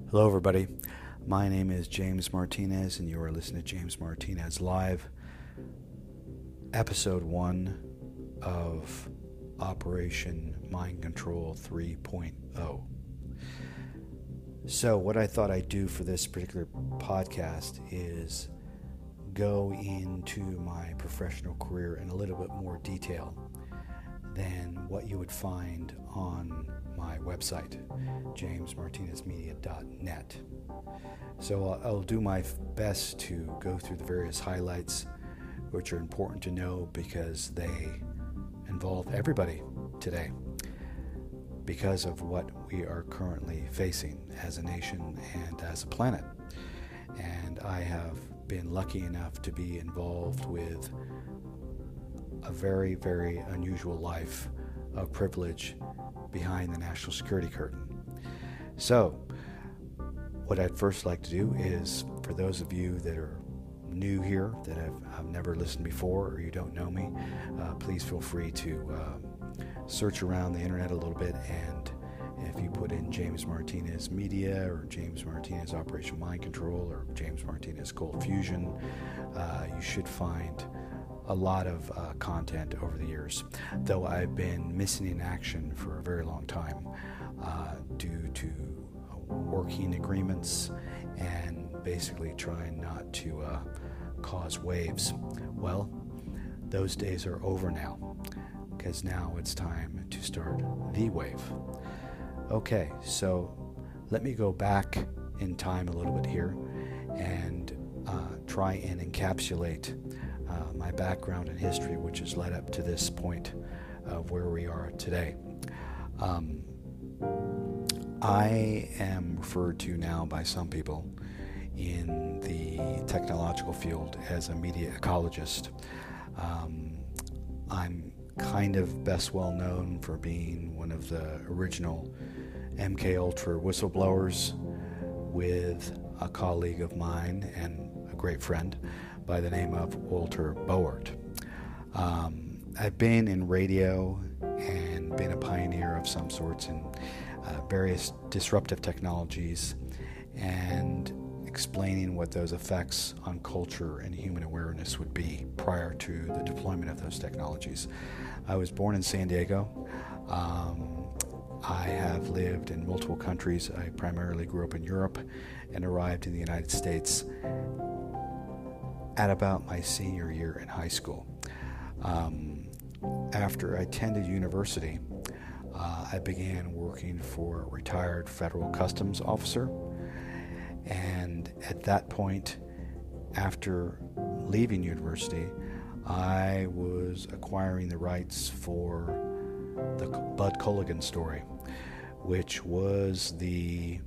Hello, everybody. My name is James Martinez, and you are listening to James Martinez Live, Episode 1 of Operation Mind Control 3.0. So, what I thought I'd do for this particular podcast is go into my professional career in a little bit more detail than what you would find on my website, jamesmartinezmedia.net. So I'll do my best to go through the various highlights, which are important to know because they involve everybody today because of what we are currently facing as a nation and as a planet. And I have been lucky enough to be involved with a very, very unusual life of privilege behind the national security curtain. So, what I'd first like to do is, for those of you that are new here, that have never listened before, or you don't know me, please feel free to search around the internet a little bit, and if you put in James Martinez Media, or James Martinez Operation Mind Control, or James Martinez Cold Fusion, you should find a lot of content over the years, though I've been missing in action for a very long time due to working agreements and basically trying not to cause waves. Well, those days are over now, because now it's time to start the wave. Okay, so let me go back in time a little bit here and try and encapsulate my background and history, which has led up to this point of where we are today. I am referred to now by some people in the technological field as a media ecologist. I'm kind of best well known for being one of the original MK Ultra whistleblowers with a colleague of mine and a great friend by the name of Walter Boert. I've been in radio and been a pioneer of some sorts in various disruptive technologies and explaining what those effects on culture and human awareness would be prior to the deployment of those technologies. I was born in San Diego. I have lived in multiple countries. I primarily grew up in Europe and arrived in the United States at about my senior year in high school. After I attended university, I began working for a retired federal customs officer, and at that point, after leaving university, I was acquiring the rights for the Bud Culligan story, which was the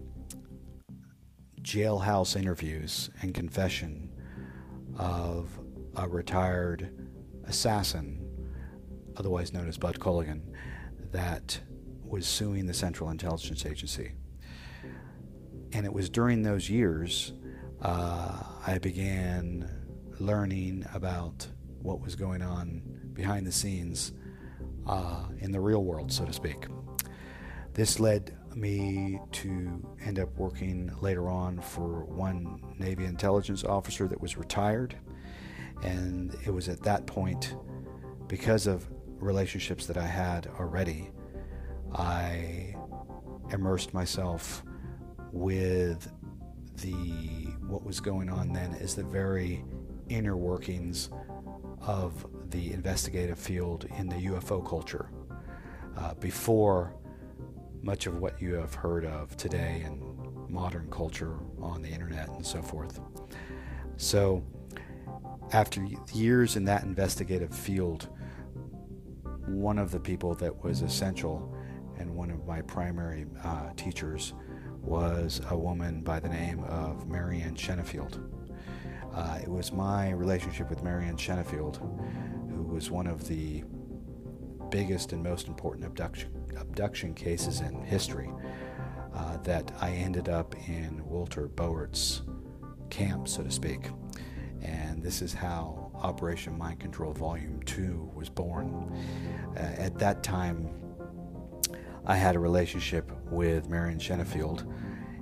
jailhouse interviews and confession of a retired assassin, otherwise known as Bud Culligan, that was suing the Central Intelligence Agency. And it was during those years I began learning about what was going on behind the scenes in the real world, so to speak. This led me to end up working later on for one Navy intelligence officer that was retired, and it was at that point, because of relationships that I had already, I immersed myself with what was going on then is the very inner workings of the investigative field in the UFO culture, before much of what you have heard of today in modern culture on the internet and so forth. So after years in that investigative field, one of the people that was essential and one of my primary teachers was a woman by the name of Marianne Shenefield. It was my relationship with Marianne Shenefield, who was one of the biggest and most important abduction cases in history, that I ended up in Walter Boert's camp, so to speak. And this is how Operation Mind Control Volume 2 was born. At that time, I had a relationship with Marianne Shenefield,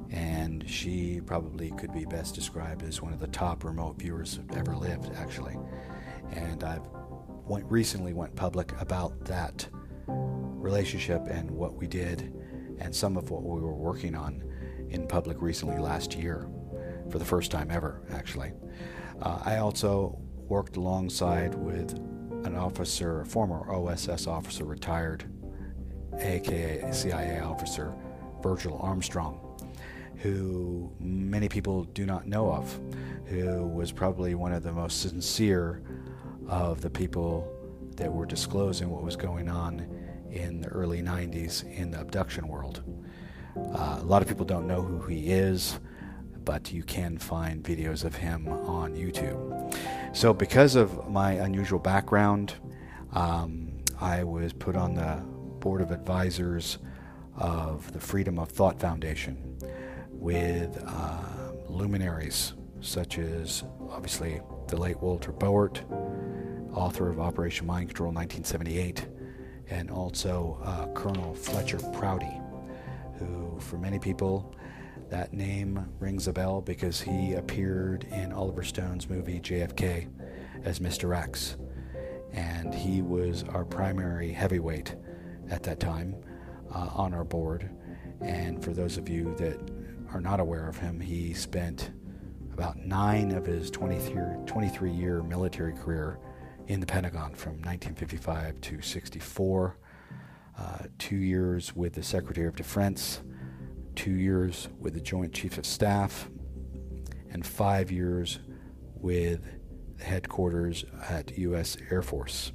and she probably could be best described as one of the top remote viewers that ever lived, actually. And I've recently went public about that relationship and what we did and some of what we were working on in public recently last year, for the first time ever, actually. I also worked alongside with an officer, a former OSS officer, retired, aka CIA officer, Virgil Armstrong, who many people do not know of, who was probably one of the most sincere of the people that were disclosing what was going on in the early 90s in the abduction world. A lot of people don't know who he is, but you can find videos of him on YouTube. So because of my unusual background, I was put on the board of advisors of the Freedom of Thought Foundation with luminaries such as, obviously, the late Walter Boert, author of Operation Mind Control 1978, and also Colonel Fletcher Prouty, who, for many people, that name rings a bell because he appeared in Oliver Stone's movie JFK as Mr. X, and he was our primary heavyweight at that time on our board. And for those of you that are not aware of him, he spent about 9 of his 23-year military career in the Pentagon from 1955 to 64, 2 years with the Secretary of Defense, 2 years with the Joint Chiefs of Staff, and 5 years with the headquarters at U.S. Air Force.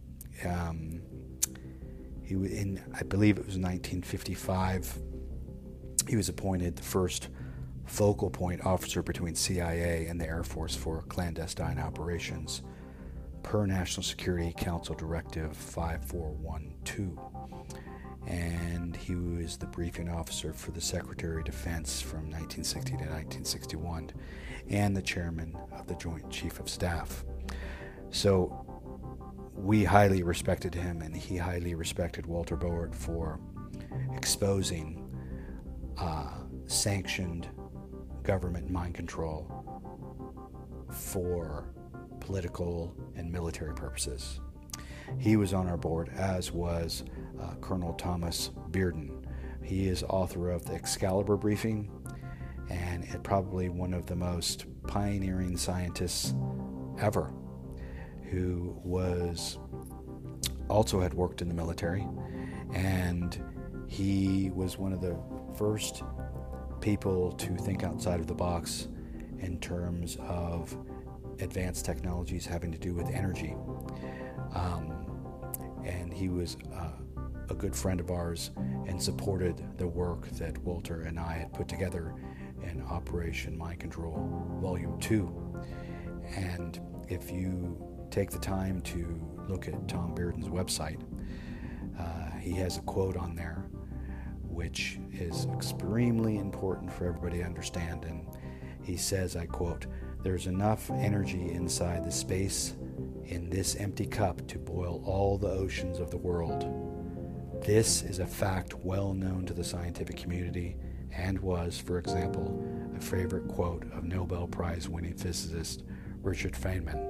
He was in, I believe it was 1955, he was appointed the first focal point officer between CIA and the Air Force for clandestine operations per National Security Council Directive 5412. And he was the briefing officer for the Secretary of Defense from 1960 to 1961 and the chairman of the Joint Chief of Staff. So we highly respected him, and he highly respected Walter Boert for exposing sanctioned government mind control for political and military purposes. He was on our board, as was Colonel Thomas Bearden. He is author of the Excalibur Briefing, and probably one of the most pioneering scientists ever, who was also had worked in the military, and he was one of the first people to think outside of the box in terms of advanced technologies having to do with energy. And he was a good friend of ours and supported the work that Walter and I had put together in Operation Mind Control Volume 2. And if you take the time to look at Tom Bearden's website, he has a quote on there which is extremely important for everybody to understand. And he says, I quote, "There's enough energy inside the space in this empty cup to boil all the oceans of the world. This is a fact well known to the scientific community and was, for example, a favorite quote of Nobel Prize winning physicist Richard Feynman.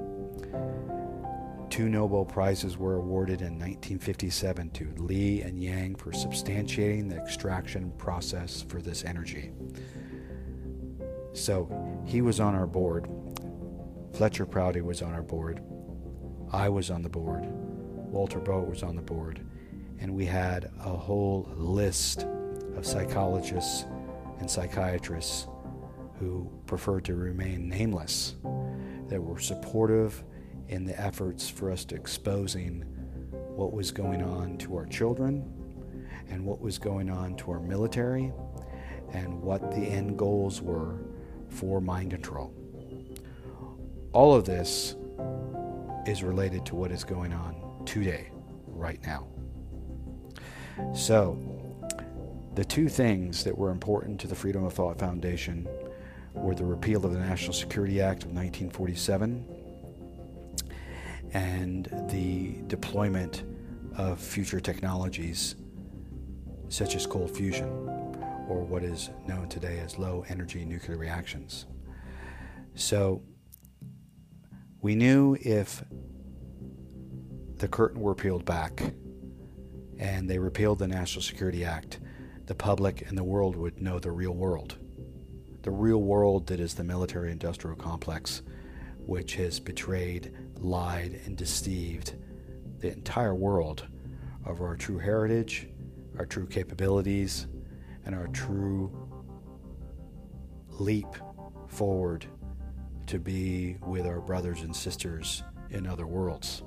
2 Nobel Prizes were awarded in 1957 to Li and Yang for substantiating the extraction process for this energy." So he was on our board. Fletcher Prouty was on our board. I was on the board. Walter Boert was on the board. And we had a whole list of psychologists and psychiatrists who preferred to remain nameless, that were supportive in the efforts for us to exposing what was going on to our children and what was going on to our military and what the end goals were for mind control. All of this is related to what is going on today, right now. So, the 2 things that were important to the Freedom of Thought Foundation were the repeal of the National Security Act of 1947 and the deployment of future technologies such as cold fusion, or what is known today as low energy nuclear reactions. So we knew if the curtain were peeled back and they repealed the National Security Act, the public and the world would know the real world. The real world that is the military-industrial complex, which has betrayed, lied, and deceived the entire world of our true heritage, our true capabilities, and our true leap forward to be with our brothers and sisters in other worlds.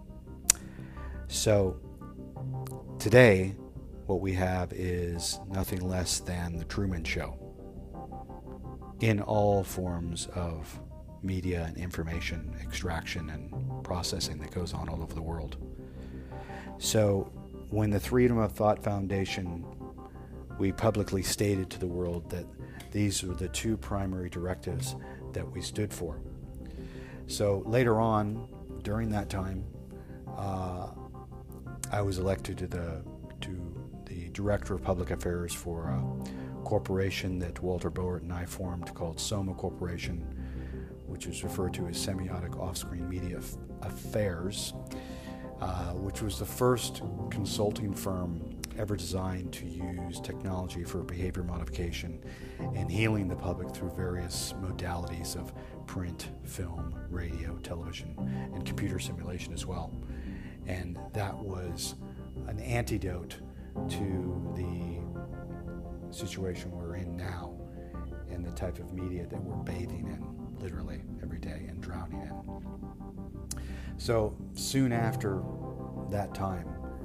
So today, what we have is nothing less than the Truman Show in all forms of media and information extraction and processing that goes on all over the world. So when the Freedom of Thought Foundation, we publicly stated to the world that these were the two primary directives that we stood for. So later on, during that time, I was elected to the Director of Public Affairs for a corporation that Walter Boert and I formed called Soma Corporation, which is referred to as Semiotic Off-Screen Media Affairs, which was the first consulting firm ever designed to use technology for behavior modification and healing the public through various modalities of print, film, radio, television, and computer simulation as well. And that was an antidote to the situation we're in now and the type of media that we're bathing in literally every day and drowning in. So soon after that time,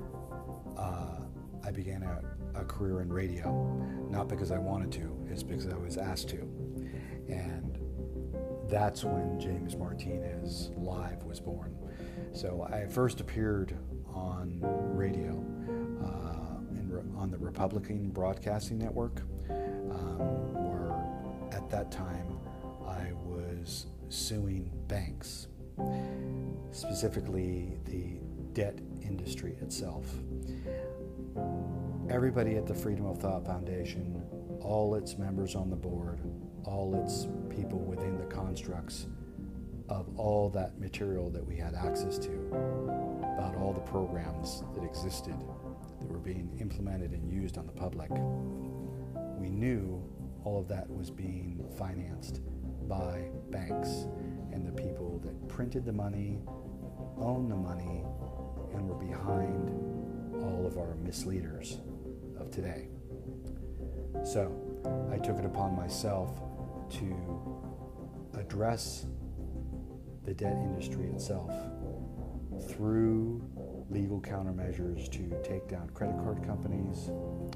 I began a career in radio, not because I wanted to, it's because I was asked to. And that's when James Martinez Live was born. So I first appeared on radio on the Republican Broadcasting Network, where at that time I was suing banks, specifically the debt industry itself. Everybody at the Freedom of Thought Foundation, all its members on the board, all its people within the constructs of all that material that we had access to, about all the programs that existed that were being implemented and used on the public, we knew all of that was being financed by banks and the people that printed the money, owned the money, and were behind all of our misleaders of today. So I took it upon myself to address the debt industry itself through legal countermeasures to take down credit card companies,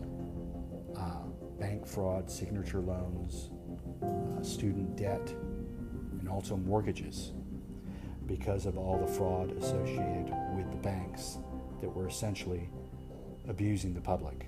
bank fraud, signature loans, student debt, and also mortgages, because of all the fraud associated with the banks that were essentially abusing the public.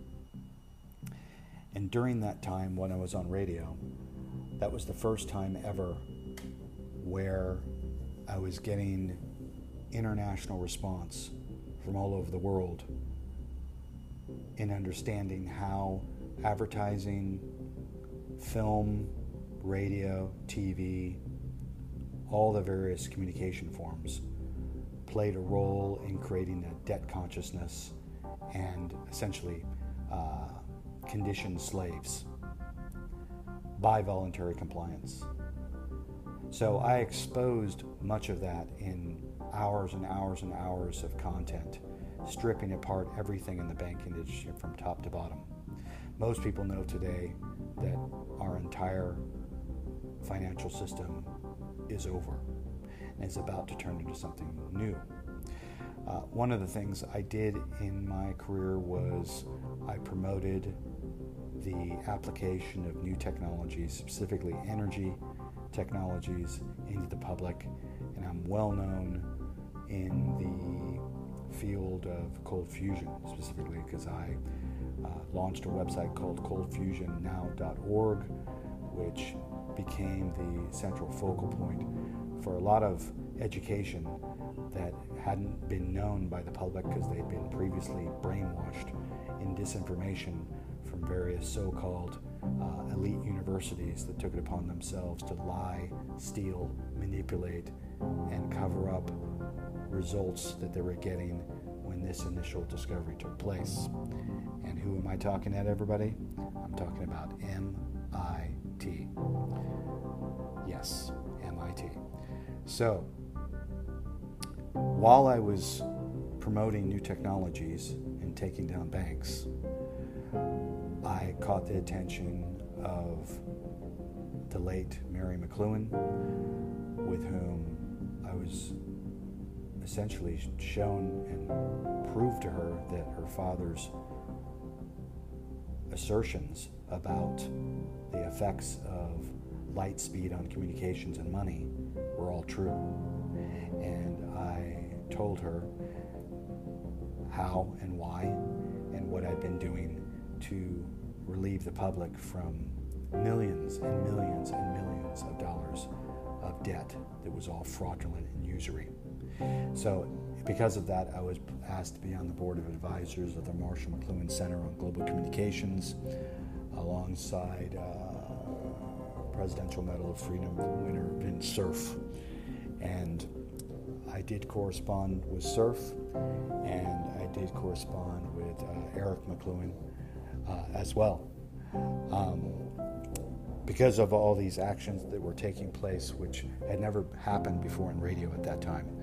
And during that time when I was on radio, that was the first time ever where I was getting international response from all over the world in understanding how advertising, film, radio, TV, all the various communication forms played a role in creating a debt consciousness and essentially conditioned slaves by voluntary compliance. So I exposed much of that in hours and hours and hours of content, stripping apart everything in the banking industry from top to bottom. Most people know today that our entire financial system is over and is about to turn into something new. One of the things I did in my career was I promoted the application of new technologies, specifically energy technologies, into the public, and I'm well known in the field of cold fusion, specifically because I launched a website called coldfusionnow.org, which became the central focal point for a lot of education that hadn't been known by the public because they'd been previously brainwashed in disinformation from various so-called elite universities that took it upon themselves to lie, steal, manipulate, and cover up results that they were getting when this initial discovery took place. And who am I talking at, everybody? I'm talking about MIT. Yes, MIT. So, while I was promoting new technologies and taking down banks, I caught the attention of the late Mary McLuhan, with whom I was essentially shown and proved to her that her father's assertions about the effects of light speed on communications and money were all true. And I told her how and why and what I'd been doing to relieve the public from millions and millions and millions of dollars of debt that was all fraudulent and usury. So because of that, I was asked to be on the board of advisors of the Marshall McLuhan Center on Global Communications, alongside Presidential Medal of Freedom winner Vint Cerf. And I did correspond with Cerf, and I did correspond with Eric McLuhan as well. Because of all these actions that were taking place, which had never happened before in radio at that time,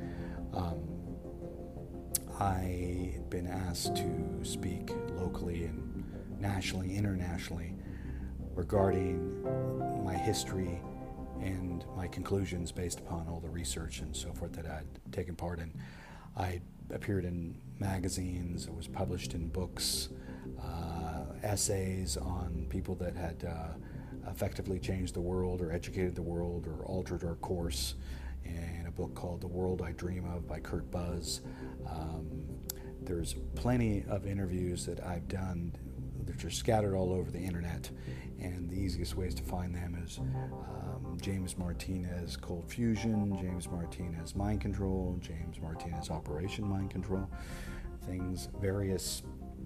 I had been asked to speak locally and nationally, internationally, regarding my history and my conclusions based upon all the research and so forth that I'd taken part in. I appeared in magazines, I was published in books, essays on people that had effectively changed the world or educated the world or altered our course, in a book called The World I Dream Of by Kurt Buzz. There's plenty of interviews that I've done that are scattered all over the internet, and the easiest ways to find them is James Martinez Cold Fusion, James Martinez Mind Control, James Martinez Operation Mind Control, various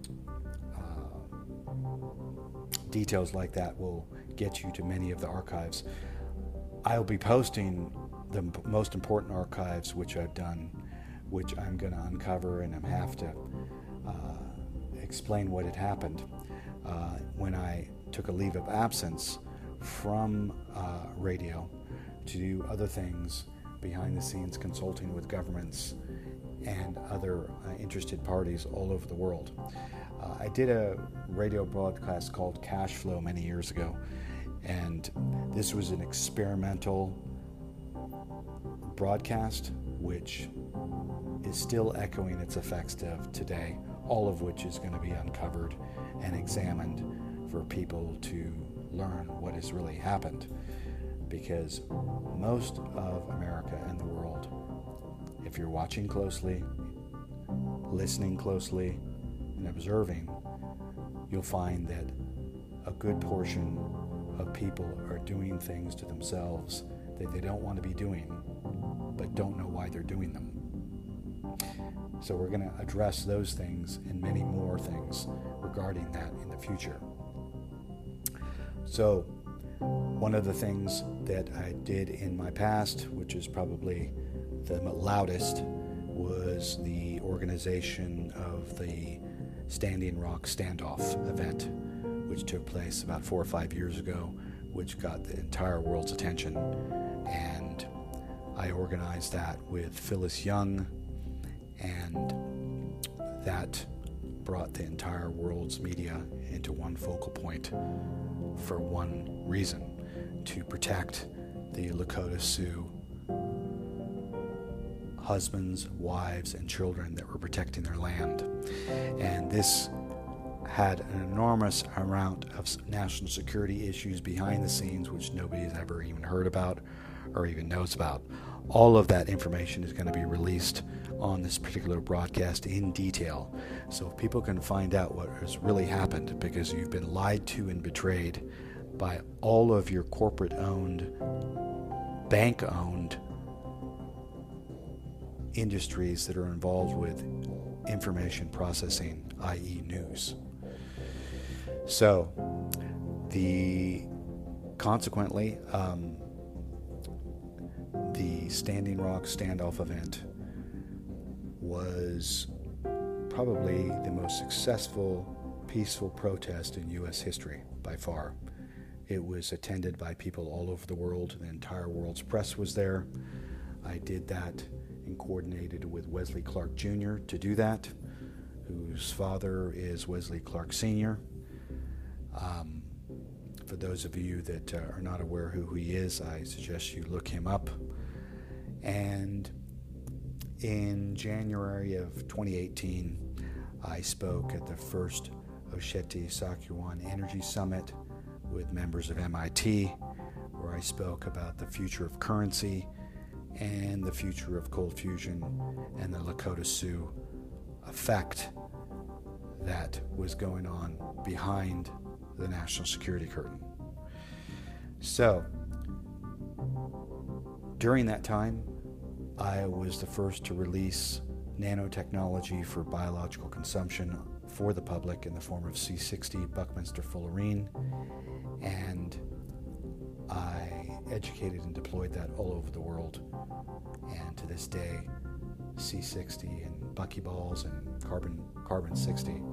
details like that will get you to many of the archives. I'll be posting the most important archives which I've done, which I'm going to uncover, and I have to explain what had happened when I took a leave of absence from radio to do other things behind the scenes, consulting with governments and other interested parties all over the world. I did a radio broadcast called Cash Flow many years ago, and this was an experimental broadcast which is still echoing its effects of today, all of which is going to be uncovered and examined for people to learn what has really happened. Because most of America and the world, if you're watching closely, listening closely, and observing, you'll find that a good portion of people are doing things to themselves that they don't want to be doing, but don't know why they're doing them. So we're going to address those things and many more things regarding that in the future. So one of the things that I did in my past, which is probably the loudest, was the organization of the Standing Rock Standoff event, which took place about 4 or 5 years ago, which got the entire world's attention. And I organized that with Phyllis Young, and that brought the entire world's media into one focal point for one reason: to protect the Lakota Sioux husbands, wives, and children that were protecting their land. And this had an enormous amount of national security issues behind the scenes which nobody's ever even heard about or even knows about. All of that information is going to be released on this particular broadcast in detail, so people can find out what has really happened, because you've been lied to and betrayed by all of your corporate-owned, bank-owned industries that are involved with information processing, i.e. news. So, consequently, the Standing Rock standoff event was probably the most successful, peaceful protest in U.S. history by far. It was attended by people all over the world. The entire world's press was there. I did that and coordinated with Wesley Clark Jr. to do that, whose father is Wesley Clark Sr. For those of you that are not aware who he is, I suggest you look him up. And in January of 2018, I spoke at the first Osheti Sakuwan Energy Summit with members of MIT, where I spoke about the future of currency and the future of cold fusion and the Lakota Sioux effect that was going on behind the national security curtain. So, during that time, I was the first to release nanotechnology for biological consumption for the public in the form of C60 Buckminster fullerene, and I educated and deployed that all over the world. And to this day, C60 and buckyballs and carbon 60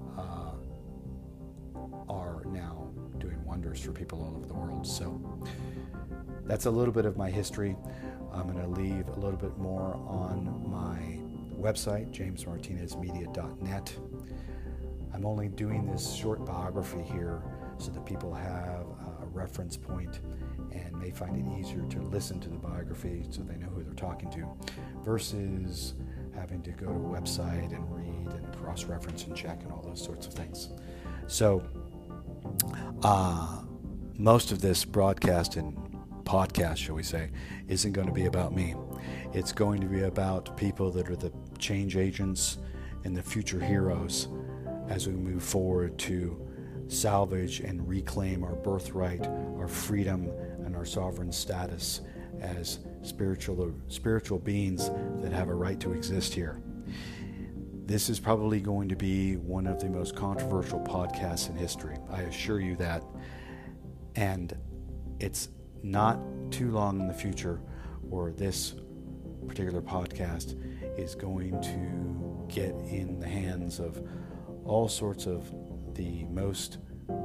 are now doing wonders for people all over the world. So that's a little bit of my history. I'm going to leave a little bit more on my website, jamesmartinezmedia.net. I'm only doing this short biography here so that people have a reference point and may find it easier to listen to the biography so they know who they're talking to, versus having to go to a website and read and cross-reference and check and all those sorts of things. So most of this broadcast and podcast, shall we say, isn't going to be about me. It's going to be about people that are the change agents and the future heroes as we move forward to salvage and reclaim our birthright, our freedom, and our sovereign status as spiritual beings that have a right to exist here. This is probably going to be one of the most controversial podcasts in history. I assure you that. And it's not too long in the future where this particular podcast is going to get in the hands of all sorts of the most,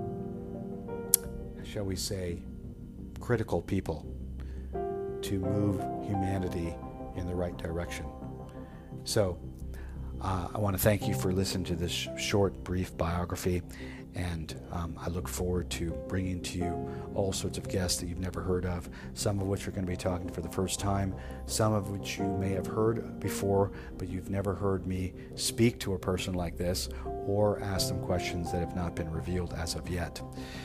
shall we say, critical people to move humanity in the right direction. So I want to thank you for listening to this short, brief biography, and I look forward to bringing to you all sorts of guests that you've never heard of, some of which are going to be talking for the first time, some of which you may have heard before, but you've never heard me speak to a person like this or ask them questions that have not been revealed as of yet.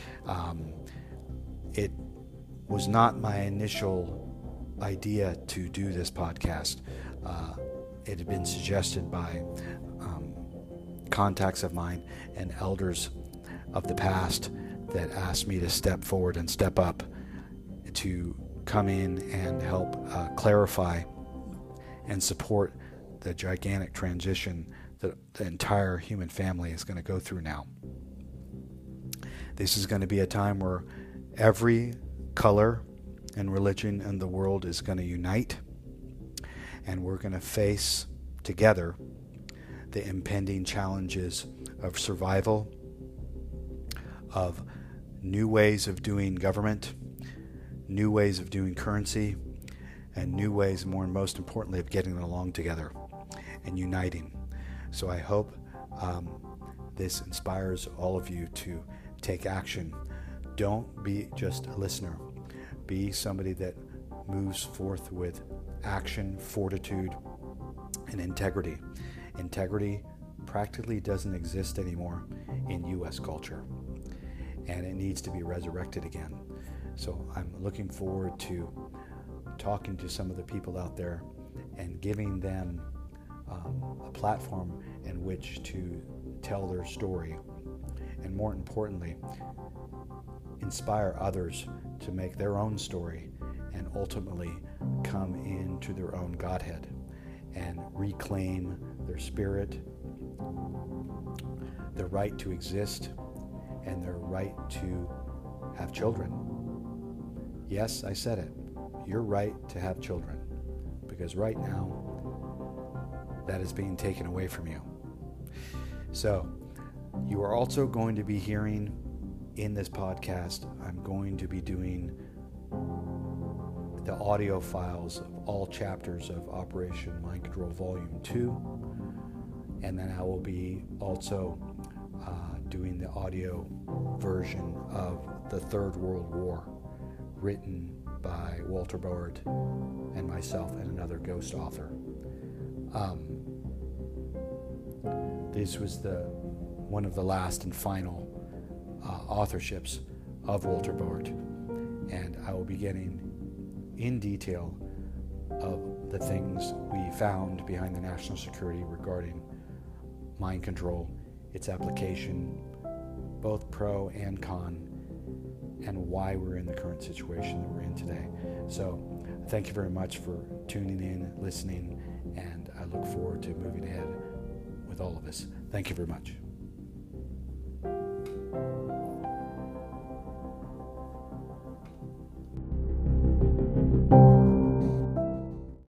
It was not my initial idea to do this podcast. It had been suggested by contacts of mine and elders of the past that asked me to step forward and step up to come in and help clarify and support the gigantic transition that the entire human family is going to go through now. This is going to be a time where every color and religion in the world is going to unite, and we're going to face together the impending challenges of survival, of new ways of doing government, new ways of doing currency, and new ways, more and most importantly, of getting along together and uniting. So I hope this inspires all of you to take action. Don't be just a listener. Be somebody that moves forth with action, fortitude, and integrity. Integrity practically doesn't exist anymore in U.S. culture, and it needs to be resurrected again. So I'm looking forward to talking to some of the people out there and giving them a platform in which to tell their story, and more importantly, inspire others to make their own story and ultimately come into their own Godhead and reclaim their spirit, their right to exist, and their right to have children. Yes, I said it. Your right to have children. Because right now, that is being taken away from you. So, you are also going to be hearing in this podcast, I'm going to be doing the audio files of all chapters of Operation Mind Control Volume 2. And then I will be also doing the audio version of The Third World War, written by Walter Bard and myself and another ghost author. This was one of the last and final authorships of Walter Bard, and I will be getting in detail of the things we found behind the national security regarding mind control, its application, both pro and con, and why we're in the current situation that we're in today. So thank you very much for tuning in, listening, and I look forward to moving ahead with all of us. Thank you very much.